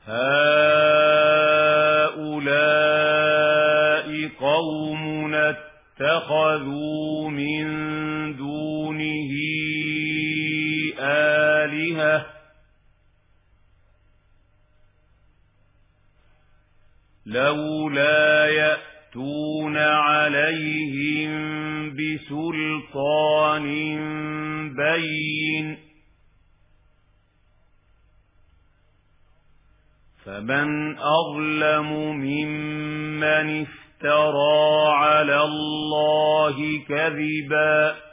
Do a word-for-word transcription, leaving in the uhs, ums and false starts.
هؤلاء قوم اتخذوا من دونه آلهة لولا يأتون عليهم بسلطان بين فمن أظلم ممن افترى على الله كذبا